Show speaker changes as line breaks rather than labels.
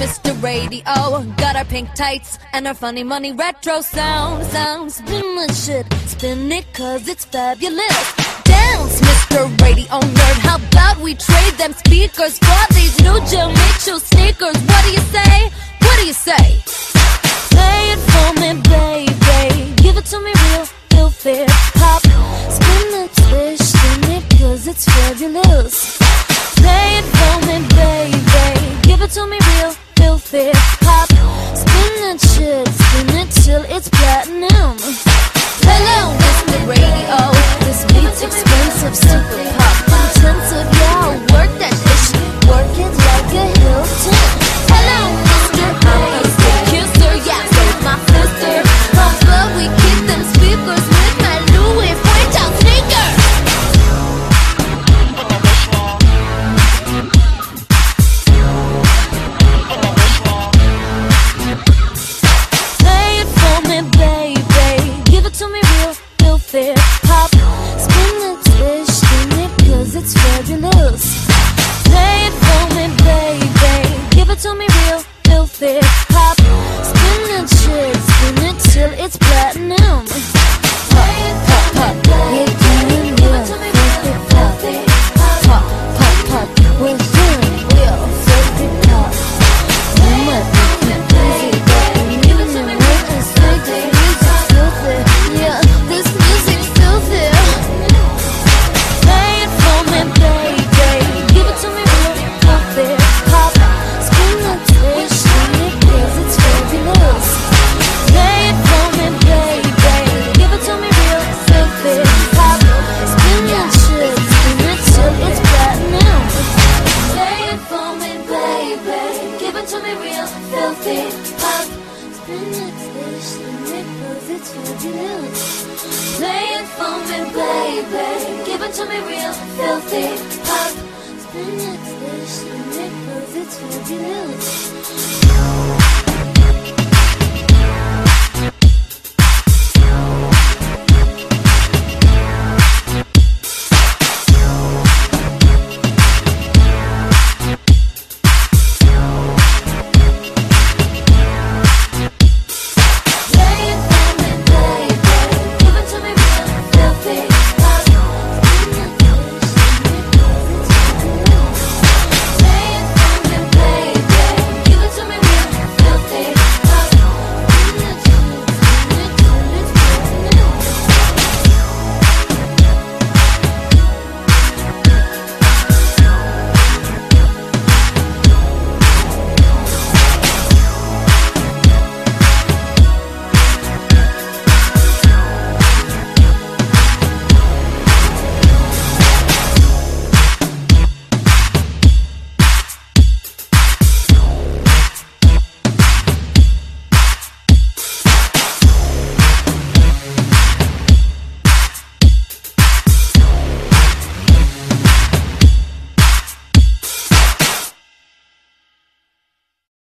Mr. Radio. Got our pink tights and our funny money retro sound. Spin the shit, spin it cause it's fabulous. Dance, Mr. Radio Nerd. How about we trade them speakers for these new Jimmy Choo sneakers? What do you say? What do you say? Play it for me, baby. Give it to me real, filthy pop. Spin the twist, spin it cause it's fabulous. Play it for me, baby. Give it to me real, filthy pop. Spin that shit, spin it till it's platinum. Hello, Mr. Radio. This beat's expensive, super pop intensive. Yeah, I'll work that ish, work it like a Hilton. Hello, Mr. Basic Kisser. Yeah, so it's my sister. But we keep them speakers with my Louis Vuitton sneakers. Pop, spin the twist, spin it cause it's fabulous. Play it for me, baby. Give it to me real, filthy pop. Spin that shit, spin it till it's platinum. Pop, pop, pop, we're doing real, filthy pop. Pop, pop, pop, we're doing real, filthy pop. You might be crazy, but you need to make us say that music's filthy. Yeah, this music's filthy. Play it for me, baby. Give it to me real, filthy pop. Spin the twist, spin it cause it's fabulous. Play it for me, baby. Give it to me real, filthy pop. Spin that shit, spin it till it's platinum. Play it for me, baby. Give it to me real, filthy pop. Spin the twist, spin it cause it's fabulous. Play it for me, baby. Give it to me real, filthy pop. Spin it, twist, spin it cause it's fabulous.